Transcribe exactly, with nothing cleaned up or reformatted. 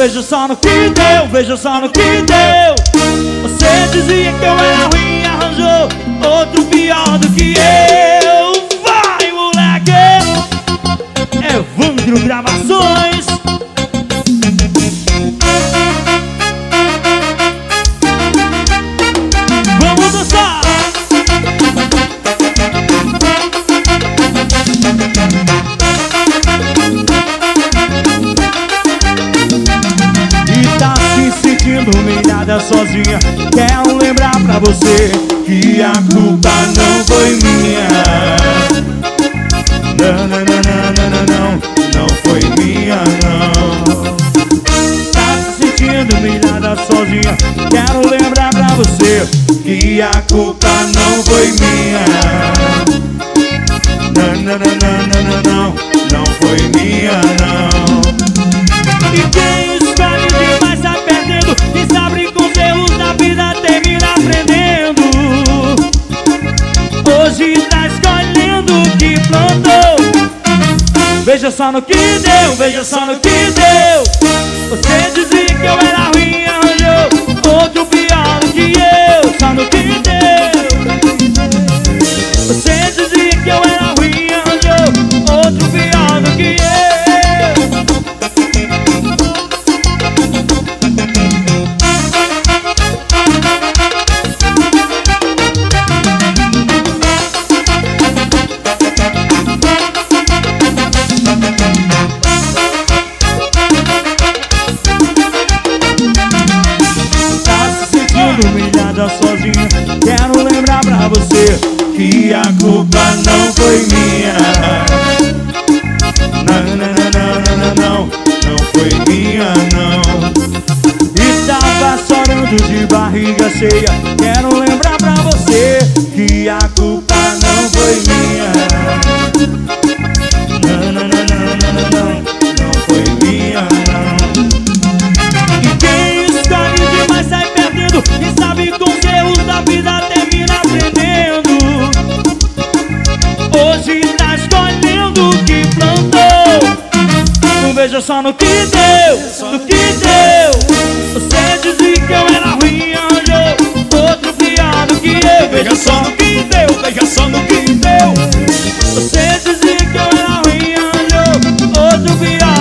veja só no que deu, veja só no que deu. Você dizia que eu era ruim, arranjou outro pior do que eu. Vai, moleque! Evandro Gravações. Vamos dançar! E tá se sentindo humilhada sozinha. Quero lembrar pra você que a culpa não foi minha. Não, não, não, não, não, não, não foi minha, não. Tá se sentindo humilhada sozinha. Quero lembrar pra você que a culpa não foi minha. Não, não, não, não, não, não, não foi minha, não. E quem escolhe demais sai perdendo. Quem sabe com os erros da vida termina aprendendo. Hoje tá escolhendo o que plantou. Veja só no que deu, veja só no que deu. Você dizia que eu era ruim, arranjou outro pior do que eu. Só no que deu. Você dizia que eu era ruim, arranjou outro pior do que eu. Humilhada sozinha, quero lembrar pra você que a culpa não foi minha. Não, não, não, não, não, não, não foi minha, não. E tava chorando de barriga cheia. Quero lembrar pra você que a culpa não foi minha. Não, não, não, não, não, não, não foi minha, não. E quem escolhe demais sai perdendo. Quem sabe com os erros da vida termina aprendendo. Hoje tá escolhendo o que plantou. Não veja só no que deu, no que deu. Você dizia que eu era ruim, arranjou outro pior do que eu. Veja só no que deu, veja só no que deu. Você dizia que eu era ruim, arranjou outro pior